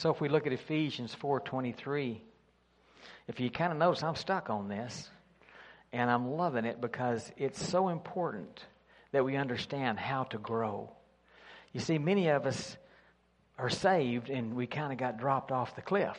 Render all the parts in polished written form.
So if we look at Ephesians 4:23, if you kind of notice, I'm stuck on this, and I'm loving it because it's so important that we understand how to grow. You see, many of us are saved, and we kind of got dropped off the cliff.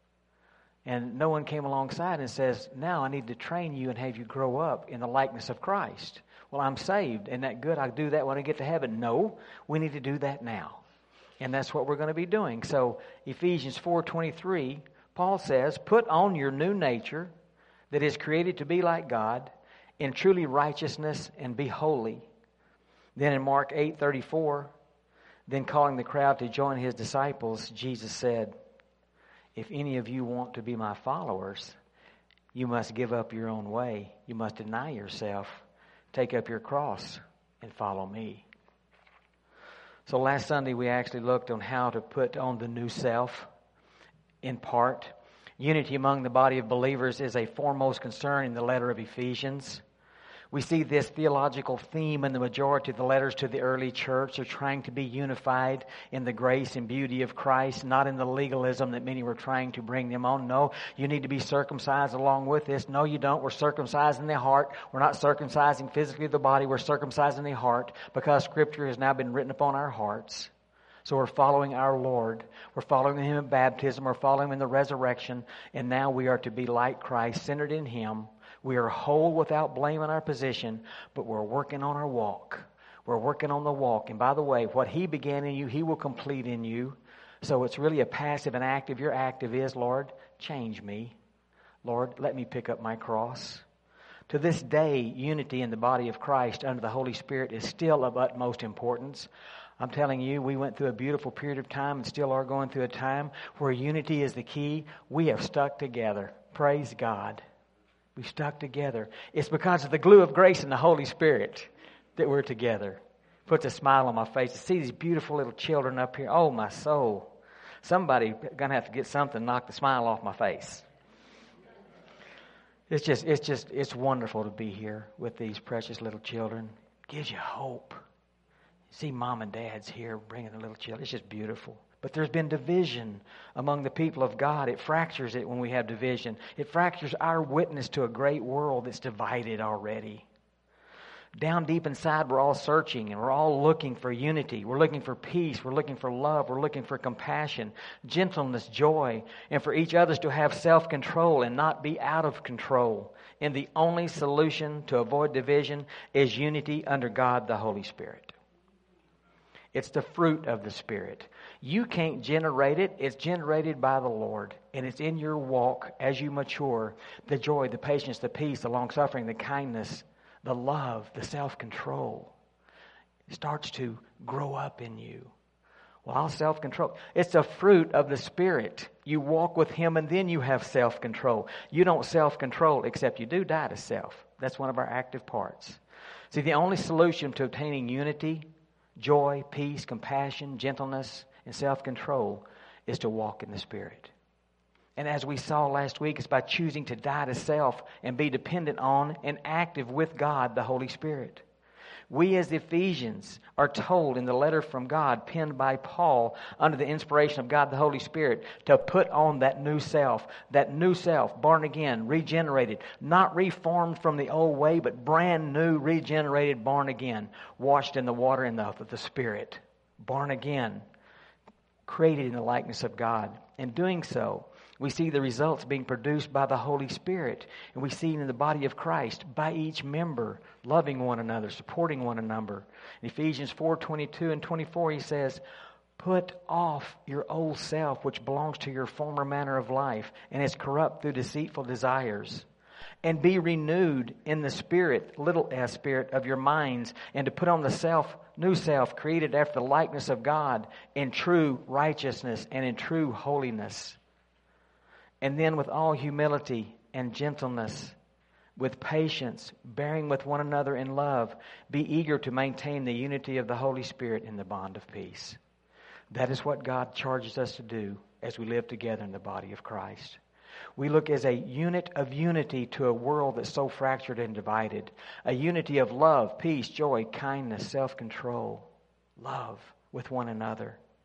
And no one came alongside and says, now I need to train you and have you grow up in the likeness of Christ. Well, I'm saved. Isn't that good? I'll do that when I get to heaven. No, we need to do that now. And that's what we're going to be doing. So Ephesians 4:23, Paul says, put on your new nature that is created to be like God in truly righteousness and be holy. Then in Mark 8:34, then calling the crowd to join his disciples, Jesus said, if any of you want to be my followers, you must give up your own way. You must deny yourself, take up your cross, and follow me. So last Sunday we actually looked on how to put on the new self in part. Unity among the body of believers is a foremost concern in the letter of Ephesians. We see this theological theme in the majority of the letters to the early church. They're trying to be unified in the grace and beauty of Christ, not in the legalism that many were trying to bring them on. No, you need to be circumcised along with this. No, you don't. We're circumcising the heart. We're not circumcising physically the body. We're circumcising the heart because Scripture has now been written upon our hearts. So we're following our Lord. We're following Him in baptism. We're following Him in the resurrection. And now we are to be like Christ, centered in Him. We are whole without blame in our position, but we're working on our walk. We're working on the walk. And by the way, what He began in you, He will complete in you. So it's really a passive and active. Your active is, Lord, change me. Lord, let me pick up my cross. To this day, unity in the body of Christ under the Holy Spirit is still of utmost importance. I'm telling you, we went through a beautiful period of time and still are going through a time where unity is the key. We have stuck together. Praise God. We stuck together. It's because of the glue of grace and the Holy Spirit that we're together. Puts a smile on my face to see these beautiful little children up here. Oh, my soul. Somebody going to have to get something to knock the smile off my face. It's wonderful to be here with these precious little children. Gives you hope. See mom and dad's here bringing the little children. It's just beautiful. But there's been division among the people of God. It fractures it when we have division. It fractures our witness to a great world that's divided already. Down deep inside, we're all searching and we're all looking for unity. We're looking for peace. We're looking for love. We're looking for compassion, gentleness, joy, and for each other to have self-control and not be out of control. And the only solution to avoid division is unity under God, the Holy Spirit. It's the fruit of the Spirit. You can't generate it. It's generated by the Lord. And it's in your walk as you mature. The joy, the patience, the peace, the long-suffering, the kindness, the love, the self-control starts to grow up in you. Well, self-control. It's a fruit of the Spirit. You walk with Him and then you have self-control. You don't self-control except you do die to self. That's one of our active parts. See, the only solution to obtaining unity, joy, peace, compassion, gentleness, and self-control is to walk in the Spirit. And as we saw last week, it's by choosing to die to self and be dependent on and active with God, the Holy Spirit. We as Ephesians are told in the letter from God penned by Paul under the inspiration of God, the Holy Spirit, to put on that new self, born again, regenerated, not reformed from the old way, but brand new, regenerated, born again, washed in the water and of the Spirit, born again, created in the likeness of God. In doing so, we see the results being produced by the Holy Spirit. And we see it in the body of Christ by each member, loving one another, supporting one another. In Ephesians 4:22 and 24, he says, put off your old self, which belongs to your former manner of life, and is corrupt through deceitful desires. And be renewed in the spirit, little s spirit, of your minds, and to put on the new self, created after the likeness of God, in true righteousness and in true holiness. And then with all humility and gentleness, with patience, bearing with one another in love, be eager to maintain the unity of the Holy Spirit in the bond of peace. That is what God charges us to do as we live together in the body of Christ. We look as a unit of unity to a world that's so fractured and divided. A unity of love, peace, joy, kindness, self-control, love with one another.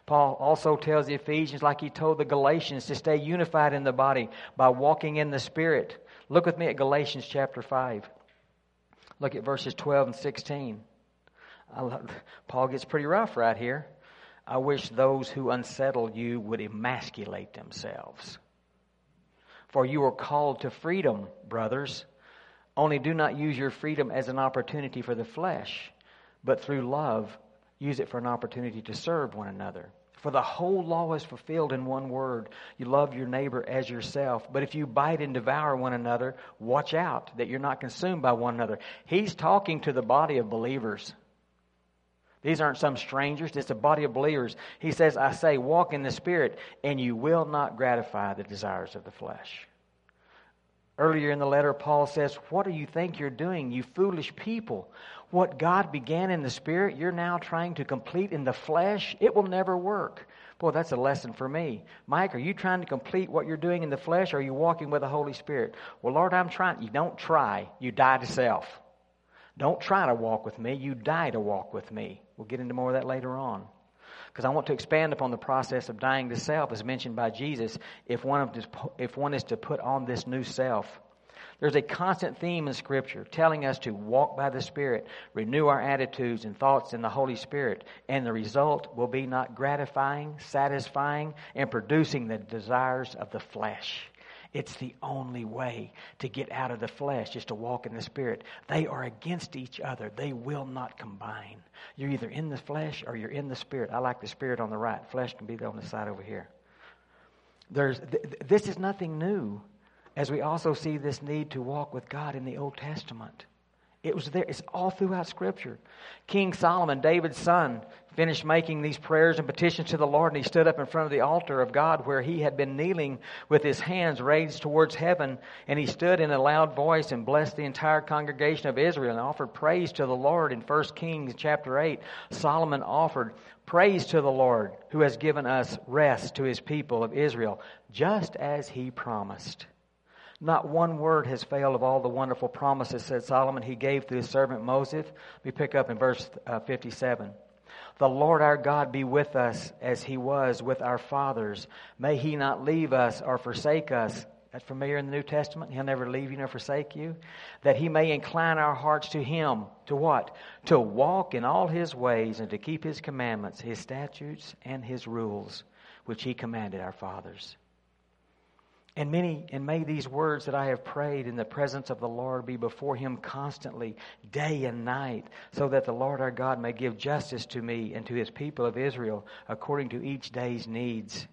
Paul also tells the Ephesians, like he told the Galatians, to stay unified in the body by walking in the Spirit. Look with me at Galatians chapter 5. Look at verses 12 and 16. Paul gets pretty rough right here. I wish those who unsettle you would emasculate themselves. For you are called to freedom, brothers. Only do not use your freedom as an opportunity for the flesh, but through love, use it for an opportunity to serve one another. For the whole law is fulfilled in one word. You love your neighbor as yourself. But if you bite and devour one another, watch out that you're not consumed by one another. He's talking to the body of believers. These aren't some strangers. It's a body of believers. He says, I say, walk in the Spirit, and you will not gratify the desires of the flesh. Earlier in the letter, Paul says, what do you think you're doing, you foolish people? What God began in the Spirit, you're now trying to complete in the flesh? It will never work. Boy, that's a lesson for me. Mike, are you trying to complete what you're doing in the flesh, or are you walking with the Holy Spirit? Well, Lord, I'm trying. You don't try. You die to self. Don't try to walk with me. You die to walk with me. We'll get into more of that later on. Because I want to expand upon the process of dying to self as mentioned by Jesus if one is to put on this new self. There's a constant theme in Scripture telling us to walk by the Spirit, renew our attitudes and thoughts in the Holy Spirit, and the result will be not gratifying, satisfying, and producing the desires of the flesh. It's the only way to get out of the flesh is to walk in the Spirit. They are against each other. They will not combine. You're either in the flesh or you're in the Spirit. I like the Spirit on the right. Flesh can be on the side over here. This is nothing new, as we also see this need to walk with God in the Old Testament. It was there. It's all throughout Scripture. King Solomon, David's son, finished making these prayers and petitions to the Lord, and he stood up in front of the altar of God where he had been kneeling with his hands raised towards heaven, and he stood in a loud voice and blessed the entire congregation of Israel and offered praise to the Lord. In 1 Kings chapter 8, Solomon offered praise to the Lord who has given us rest to his people of Israel, just as he promised. Not one word has failed of all the wonderful promises, said Solomon, he gave through his servant Moses. We pick up in verse 57. The Lord our God be with us as he was with our fathers. May he not leave us or forsake us. That's familiar in the New Testament. He'll never leave you nor forsake you. That he may incline our hearts to him. To what? To walk in all his ways and to keep his commandments, his statutes, and his rules, which he commanded our fathers. And may these words that I have prayed in the presence of the Lord be before him constantly, day and night, so that the Lord our God may give justice to me and to his people of Israel according to each day's needs.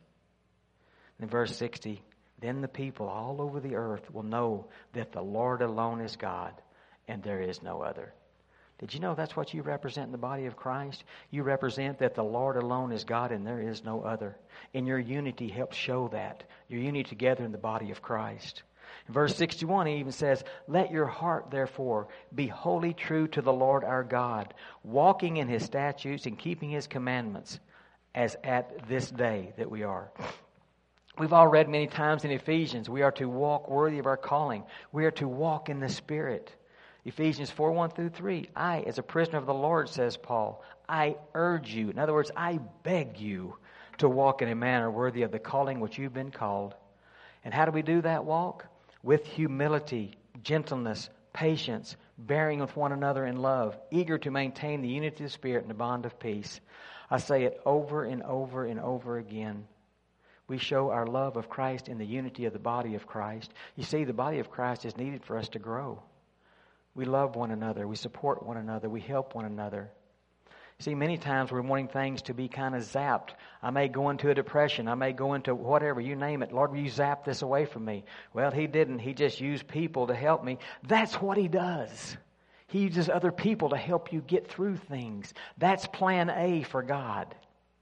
In verse 60, then the people all over the earth will know that the Lord alone is God and there is no other. Did you know that's what you represent in the body of Christ? You represent that the Lord alone is God and there is no other. And your unity helps show that. Your unity together in the body of Christ. In verse 61, he even says, let your heart, therefore, be wholly true to the Lord our God, walking in his statutes and keeping his commandments, as at this day that we are. We've all read many times in Ephesians, we are to walk worthy of our calling. We are to walk in the Spirit. Ephesians 4:1-3. I, as a prisoner of the Lord, says Paul, I urge you, in other words, I beg you to walk in a manner worthy of the calling which you've been called. And how do we do that walk? With humility, gentleness, patience, bearing with one another in love, eager to maintain the unity of the Spirit and the bond of peace. I say it over and over and over again. We show our love of Christ in the unity of the body of Christ. You see, the body of Christ is needed for us to grow. We love one another. We support one another. We help one another. See, many times we're wanting things to be kind of zapped. I may go into a depression. I may go into whatever, you name it. Lord, will you zap this away from me? Well, he didn't. He just used people to help me. That's what he does. He uses other people to help you get through things. That's plan A for God.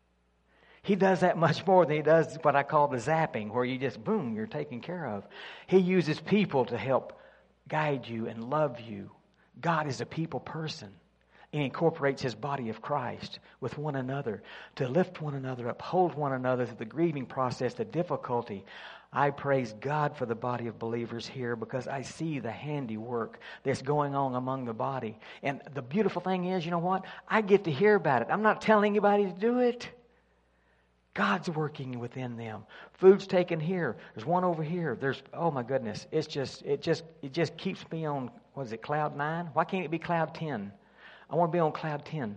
He does that much more than he does what I call the zapping, where you just, boom, you're taken care of. He uses people to help guide you and love you. God is a people person. And incorporates his body of Christ with one another to lift one another, uphold one another through the grieving process, the difficulty. I praise God for the body of believers here because I see the handiwork that's going on among the body. And the beautiful thing is, you know what? I get to hear about it. I'm not telling anybody to do it. God's working within them. Food's taken here. There's one over here. There's, oh my goodness, it just keeps me on, what is it, cloud 9? Why can't it be cloud 10? I want to be on cloud 10.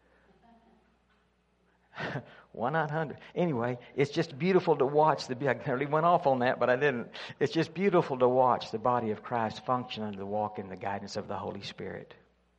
Why not 100? Anyway, it's just beautiful to watch I nearly went off on that, but I didn't. It's just beautiful to watch the body of Christ function under the walk in the guidance of the Holy Spirit.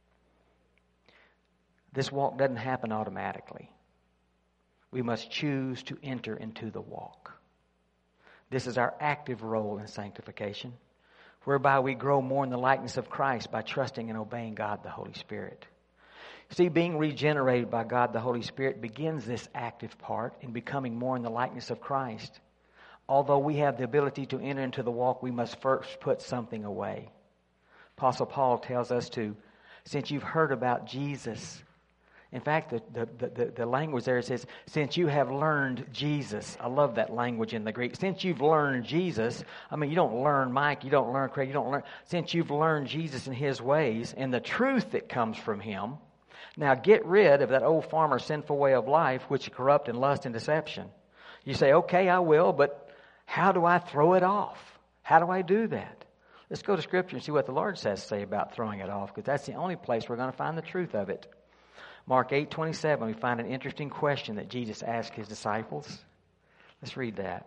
This walk doesn't happen automatically. We must choose to enter into the walk. This is our active role in sanctification, whereby we grow more in the likeness of Christ by trusting and obeying God the Holy Spirit. See, being regenerated by God the Holy Spirit begins this active part in becoming more in the likeness of Christ. Although we have the ability to enter into the walk, we must first put something away. Apostle Paul tells us to, since you've heard about Jesus. In fact, the language there says, since you have learned Jesus. I love that language in the Greek. Since you've learned Jesus, I mean, you don't learn Mike, you don't learn Craig, you don't learn. Since you've learned Jesus and His ways and the truth that comes from Him, now get rid of that old farmer's sinful way of life, which is corrupt in lust and deception. You say, okay, I will, but how do I throw it off? How do I do that? Let's go to Scripture and see what the Lord says to say about throwing it off, because that's the only place we're going to find the truth of it. Mark 8:27, we find an interesting question that Jesus asked His disciples. Let's read that.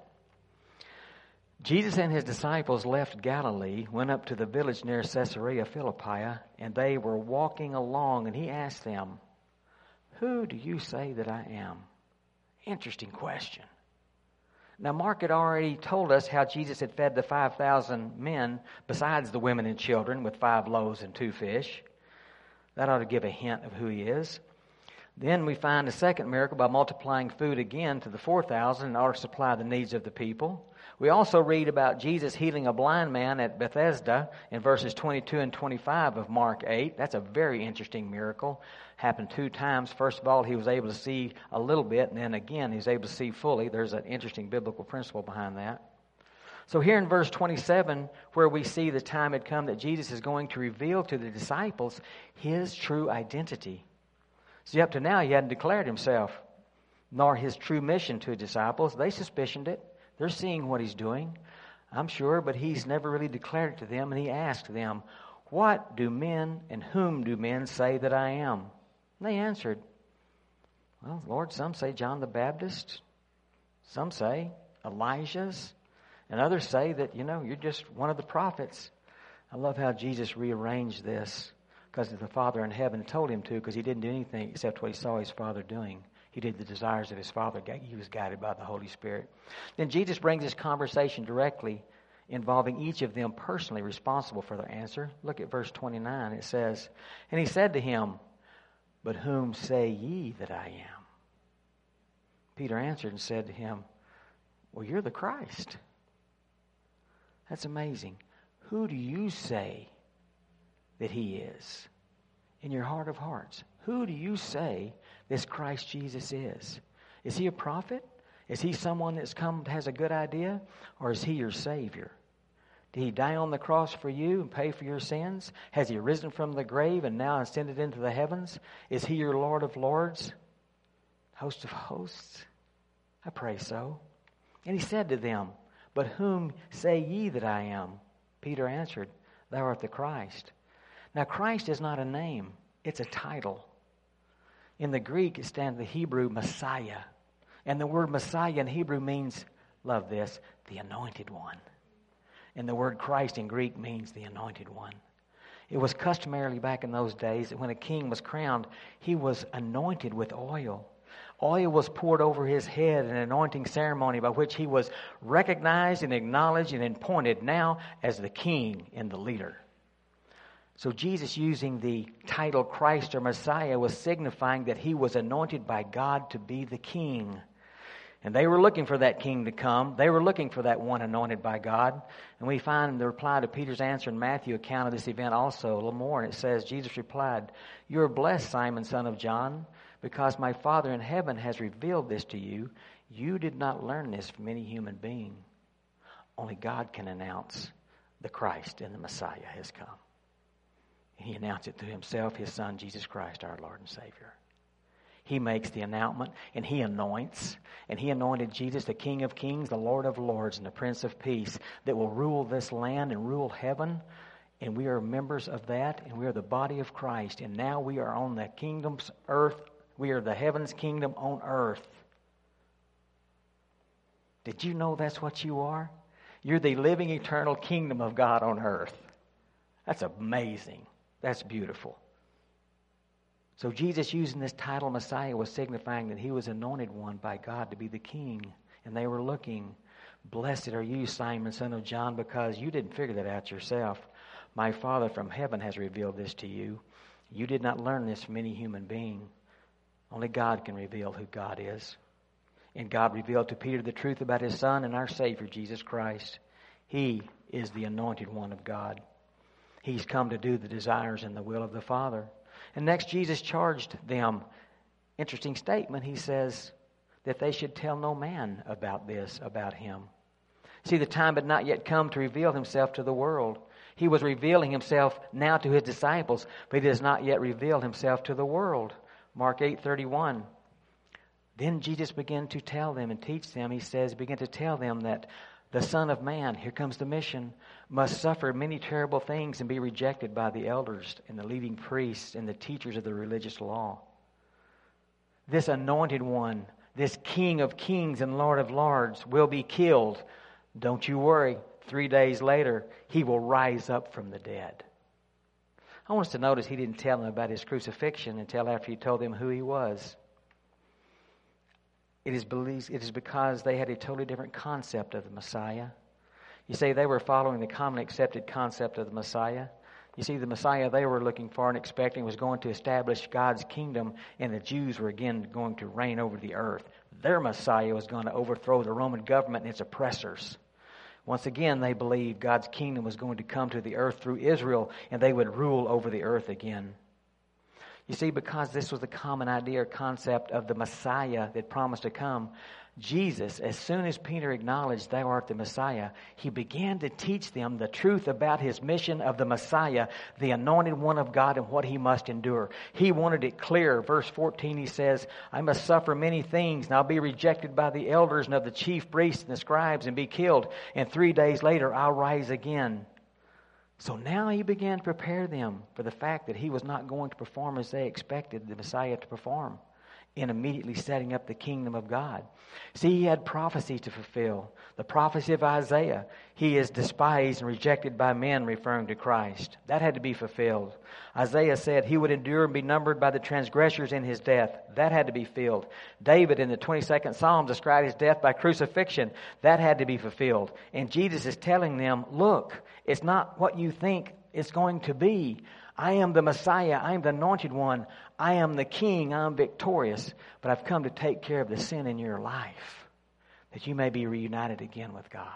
Jesus and His disciples left Galilee, went up to the village near Caesarea Philippi, and they were walking along, and He asked them, who do you say that I am? Interesting question. Now, Mark had already told us how Jesus had fed the 5,000 men, besides the women and children, with 5 loaves and 2 fish. That ought to give a hint of who He is. Then we find a second miracle by multiplying food again to the 4,000 in order to supply the needs of the people. We also read about Jesus healing a blind man at Bethesda in verses 22 and 25 of Mark 8. That's a very interesting miracle. Happened 2 times. First of all, he was able to see a little bit, and then again, he was able to see fully. There's an interesting biblical principle behind that. So here in verse 27, where we see the time had come that Jesus is going to reveal to the disciples His true identity. See, up to now, He hadn't declared Himself, nor His true mission to His disciples. They suspicioned it. They're seeing what He's doing, I'm sure, but He's never really declared it to them. And He asked them, what do men and whom do men say that I am? And they answered, well, Lord, some say John the Baptist. Some say Elijah's. And others say that, you're just one of the prophets. I love how Jesus rearranged this because the Father in heaven told Him to, because He didn't do anything except what He saw His Father doing. He did the desires of His Father. He was guided by the Holy Spirit. Then Jesus brings this conversation directly involving each of them personally responsible for their answer. Look at verse 29. It says, and He said to him, but whom say ye that I am? Peter answered and said to Him, well, you're the Christ. That's amazing. Who do you say that He is? In your heart of hearts, who do you say this Christ Jesus is? Is He a prophet? Is He someone that's come, has a good idea? Or is He your Savior? Did He die on the cross for you and pay for your sins? Has He risen from the grave and now ascended into the heavens? Is He your Lord of lords? Host of hosts? I pray so. And He said to them, but whom say ye that I am? Peter answered, thou art the Christ. Now, Christ is not a name. It's a title. In the Greek, it stands the Hebrew Messiah. And the word Messiah in Hebrew means, love this, the anointed one. And the word Christ in Greek means the anointed one. It was customarily back in those days that when a king was crowned, he was anointed with oil. Oil was poured over his head, an anointing ceremony by which he was recognized and acknowledged and appointed now as the king and the leader. So Jesus, using the title Christ or Messiah, was signifying that He was anointed by God to be the king. And they were looking for that king to come. They were looking for that one anointed by God. And we find the reply to Peter's answer in Matthew account of this event also a little more. And it says, Jesus replied, you are blessed, Simon, son of John, because my Father in heaven has revealed this to you. You did not learn this from any human being. Only God can announce the Christ and the Messiah has come. And He announced it through Himself, His Son, Jesus Christ, our Lord and Savior. He makes the announcement, and He anoints. And He anointed Jesus, the King of Kings, the Lord of Lords, and the Prince of Peace, that will rule this land and rule heaven. And we are members of that, and we are the body of Christ. And now we are on the kingdom's earth. We are the heaven's kingdom on earth. Did you know that's what you are? You're the living, eternal kingdom of God on earth. That's amazing. That's beautiful. So Jesus, using this title Messiah, was signifying that He was anointed one by God to be the King. And they were looking, "Blessed are you, Simon, son of John, because you didn't figure that out yourself. My Father from heaven has revealed this to you. You did not learn this from any human being. Only God can reveal who God is." And God revealed to Peter the truth about His Son and our Savior, Jesus Christ. He is the anointed one of God. He's come to do the desires and the will of the Father. And next, Jesus charged them. Interesting statement. He says that they should tell no man about this, about Him. See, the time had not yet come to reveal Himself to the world. He was revealing Himself now to His disciples, but He does not yet reveal Himself to the world. Mark 8:31. Then Jesus began to tell them and teach them. He says, began to tell them that the Son of Man, here comes the mission, must suffer many terrible things and be rejected by the elders and the leading priests and the teachers of the religious law. This anointed one, this King of Kings and Lord of Lords, will be killed. Don't you worry. 3 days later, He will rise up from the dead. I want us to notice He didn't tell them about His crucifixion until after He told them who He was. It is because they had a totally different concept of the Messiah. You see, they were following the commonly accepted concept of the Messiah. You see, the Messiah they were looking for and expecting was going to establish God's kingdom, and the Jews were again going to reign over the earth. Their Messiah was going to overthrow the Roman government and its oppressors. Once again, they believed God's kingdom was going to come to the earth through Israel, and they would rule over the earth again. You see, because this was the common idea or concept of the Messiah that promised to come, Jesus, as soon as Peter acknowledged, "Thou art the Messiah," He began to teach them the truth about His mission of the Messiah, the anointed one of God, and what He must endure. He wanted it clear. Verse 14, He says, "I must suffer many things, and I'll be rejected by the elders and of the chief priests and the scribes, and be killed. And 3 days later, I'll rise again." So now He began to prepare them for the fact that He was not going to perform as they expected the Messiah to perform, in immediately setting up the kingdom of God. See, He had prophecy to fulfill. The prophecy of Isaiah, "He is despised and rejected by men," referring to Christ. That had to be fulfilled. Isaiah said He would endure and be numbered by the transgressors in His death. That had to be filled. David in the 22nd Psalm described His death by crucifixion. That had to be fulfilled. And Jesus is telling them, look, it's not what you think it's going to be. I am the Messiah. I am the anointed one. I am the King. I am victorious. But I've come to take care of the sin in your life, that you may be reunited again with God.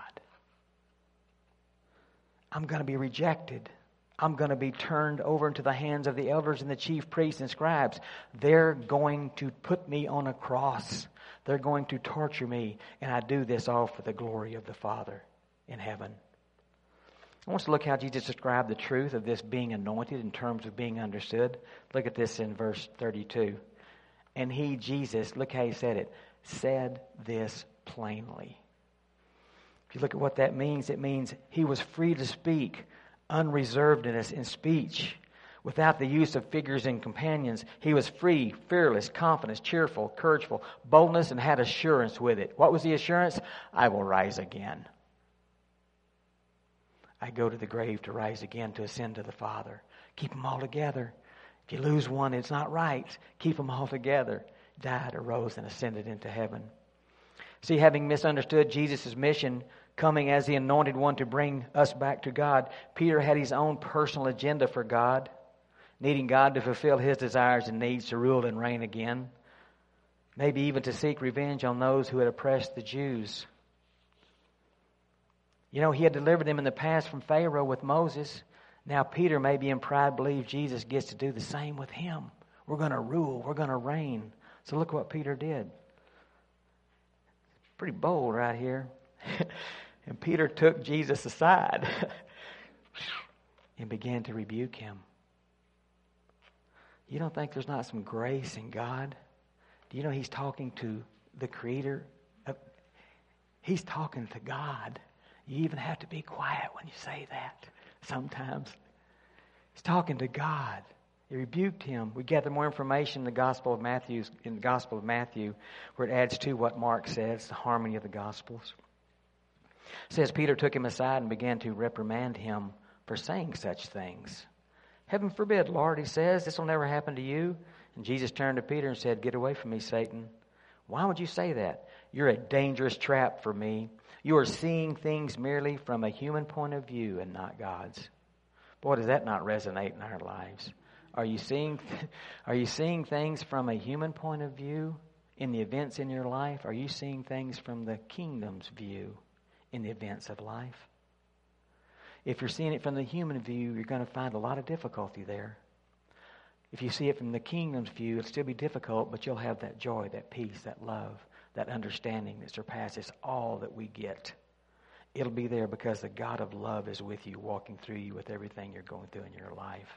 I'm going to be rejected. I'm going to be turned over into the hands of the elders and the chief priests and scribes. They're going to put me on a cross. They're going to torture me. And I do this all for the glory of the Father in heaven. I want us to look how Jesus described the truth of this being anointed in terms of being understood. Look at this in verse 32. And He, Jesus, look how He said it, said this plainly. If you look at what that means, it means He was free to speak, unreservedness in speech, without the use of figures and companions. He was free, fearless, confident, cheerful, courageful, boldness, and had assurance with it. What was the assurance? I will rise again. I go to the grave to rise again, to ascend to the Father. Keep them all together. If you lose one, it's not right. Keep them all together. Died, arose, and ascended into heaven. See, having misunderstood Jesus' mission, coming as the anointed one to bring us back to God, Peter had his own personal agenda for God, needing God to fulfill His desires and needs to rule and reign again. Maybe even to seek revenge on those who had oppressed the Jews. You know, He had delivered them in the past from Pharaoh with Moses. Now Peter, maybe in pride, believes Jesus gets to do the same with him. We're going to rule. We're going to reign. So look what Peter did. Pretty bold right here. And Peter took Jesus aside and began to rebuke Him. You don't think there's not some grace in God Do you know he's talking to the Creator? He's talking to God. You even have to be quiet when you say that sometimes. He's talking to God. He rebuked him. We gather more information in the Gospel of Matthew, where it adds to what Mark says, the harmony of the Gospels. It says, Peter took him aside and began to reprimand him for saying such things. Heaven forbid, Lord, he says, this will never happen to you. And Jesus turned to Peter and said, get away from me, Satan. Why would you say that? You're a dangerous trap for me. You are seeing things merely from a human point of view and not God's. Boy, does that not resonate in our lives. Are you seeing things from a human point of view in the events in your life? Are you seeing things from the kingdom's view in the events of life? If you're seeing it from the human view, you're going to find a lot of difficulty there. If you see it from the kingdom's view, it'll still be difficult, but you'll have that joy, that peace, that love, that understanding that surpasses all that we get. It'll be there because the God of love is with you, walking through you with everything you're going through in your life.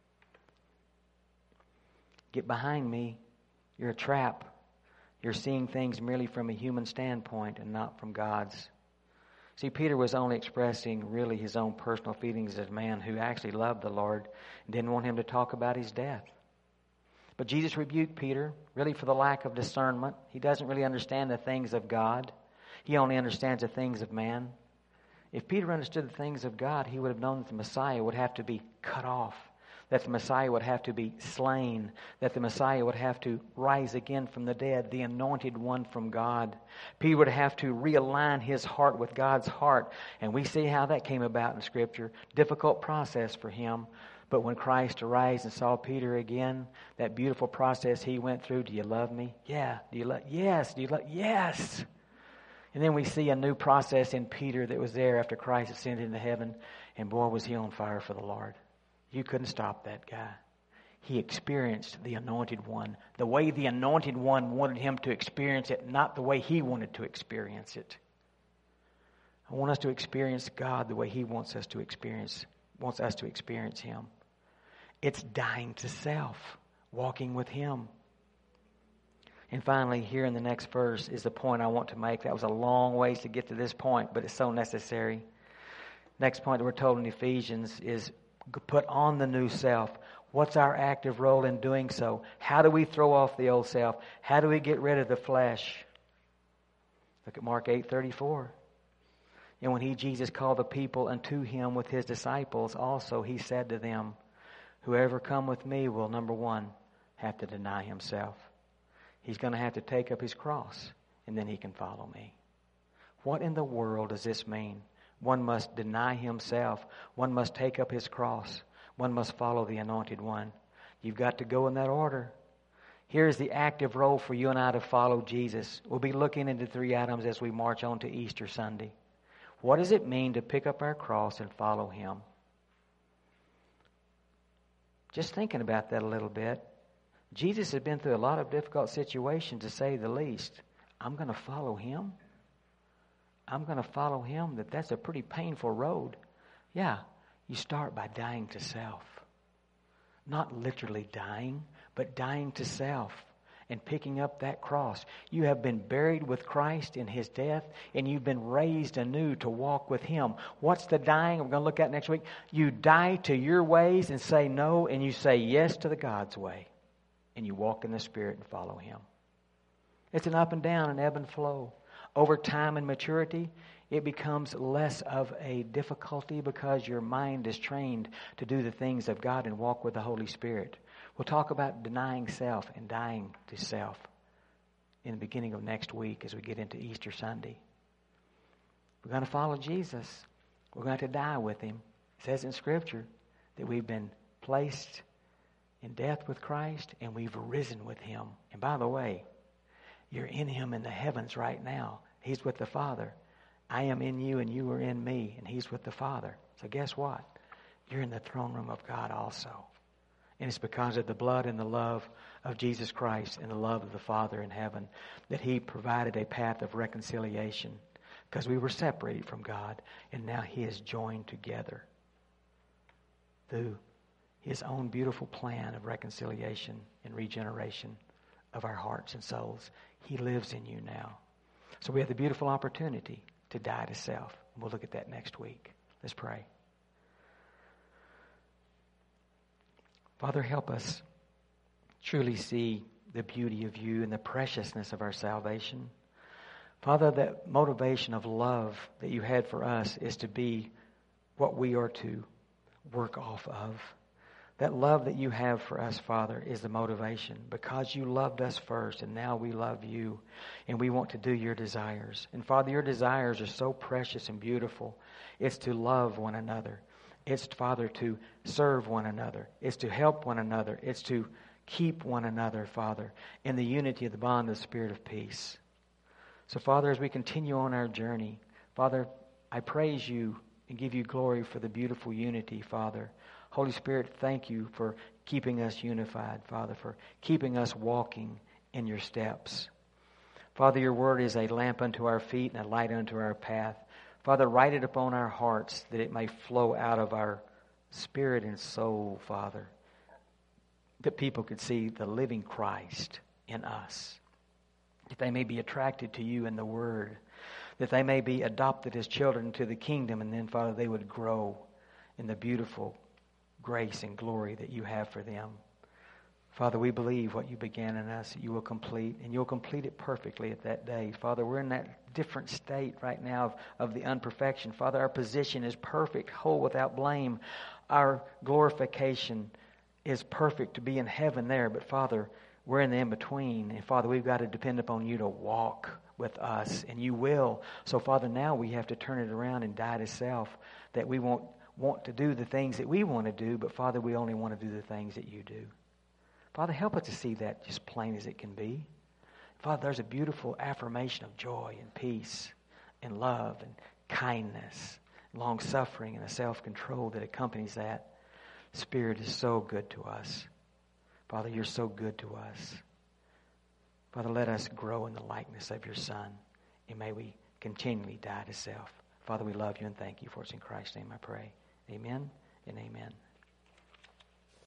Get behind me. You're a trap. You're seeing things merely from a human standpoint and not from God's. See, Peter was only expressing really his own personal feelings as a man who actually loved the Lord and didn't want him to talk about his death. But Jesus rebuked Peter really for the lack of discernment. He doesn't really understand the things of God. He only understands the things of man. If Peter understood the things of God, he would have known that the Messiah would have to be cut off, that the Messiah would have to be slain, that the Messiah would have to rise again from the dead, the anointed one from God. Peter would have to realign his heart with God's heart. And we see how that came about in Scripture. Difficult process for him. But when Christ arose and saw Peter again, that beautiful process he went through, do you love me? Yeah. Do you love? Yes. Do you love? Yes. And then we see a new process in Peter that was there after Christ ascended into heaven. And boy, was he on fire for the Lord. You couldn't stop that guy. He experienced the Anointed One the way the Anointed One wanted him to experience it, not the way he wanted to experience it. I want us to experience God the way He wants us to experience Him. It's dying to self, walking with Him. And finally, here in the next verse is the point I want to make. That was a long ways to get to this point, but it's so necessary. Next point that we're told in Ephesians is put on the new self. What's our active role in doing so? How do we throw off the old self? How do we get rid of the flesh? Look at Mark 8:34. And when Jesus called the people unto Him with His disciples also, He said to them, whoever come with me will, number one, have to deny himself. He's going to have to take up his cross, and then he can follow me. What in the world does this mean? One must deny himself. One must take up his cross. One must follow the Anointed One. You've got to go in that order. Here's the active role for you and I to follow Jesus. We'll be looking into 3 items as we march on to Easter Sunday. What does it mean to pick up our cross and follow Him? Just thinking about that a little bit. Jesus had been through a lot of difficult situations, to say the least. I'm going to follow Him. I'm going to follow Him. That's a pretty painful road. Yeah, you start by dying to self. Not literally dying, but dying to self and picking up that cross. You have been buried with Christ in His death, and you've been raised anew to walk with Him. What's the dying? We're going to look at next week. You die to your ways and say no, and you say yes to the God's way. And you walk in the Spirit and follow Him. It's an up and down, an ebb and flow. Over time and maturity, it becomes less of a difficulty because your mind is trained to do the things of God and walk with the Holy Spirit. We'll talk about denying self and dying to self in the beginning of next week as we get into Easter Sunday. We're going to follow Jesus. We're going to die with Him. It says in Scripture that we've been placed in death with Christ and we've risen with Him. And by the way, you're in Him in the heavens right now. He's with the Father. I am in you and you are in me, and He's with the Father. So guess what? You're in the throne room of God also. And it's because of the blood and the love of Jesus Christ and the love of the Father in heaven that He provided a path of reconciliation, because we were separated from God, and now He is joined together through His own beautiful plan of reconciliation and regeneration of our hearts and souls. He lives in you now. So we have the beautiful opportunity to die to self. We'll look at that next week. Let's pray. Father, help us truly see the beauty of you and the preciousness of our salvation. Father, that motivation of love that you had for us is to be what we are to work off of. That love that you have for us, Father, is the motivation because you loved us first and now we love you and we want to do your desires. And Father, your desires are so precious and beautiful. It's to love one another. It's, Father, to serve one another. It's to help one another. It's to keep one another, Father, in the unity of the bond of the Spirit of peace. So, Father, as we continue on our journey, Father, I praise you and give you glory for the beautiful unity, Father. Holy Spirit, thank you for keeping us unified, Father, for keeping us walking in your steps. Father, your word is a lamp unto our feet and a light unto our path. Father, write it upon our hearts that it may flow out of our spirit and soul, Father, that people could see the living Christ in us, that they may be attracted to you in the Word, that they may be adopted as children to the kingdom, and then, Father, they would grow in the beautiful grace and glory that you have for them. Father, we believe what you began in us, you will complete, and you'll complete it perfectly at that day. Father, we're in that different state right now of the unperfection. Father, our position is perfect, whole, without blame. Our glorification is perfect to be in heaven there, but Father, we're in the in-between, and Father, we've got to depend upon you to walk with us, and you will. So Father, now we have to turn it around and die to self, that we won't want to do the things that we want to do, but Father, we only want to do the things that you do. Father, help us to see that just plain as it can be. Father, there's a beautiful affirmation of joy and peace and love and kindness, long-suffering and a self-control that accompanies that. Spirit is so good to us. Father, you're so good to us. Father, let us grow in the likeness of your Son, and may we continually die to self. Father, we love you and thank you for us in Christ's name, I pray. Amen and amen.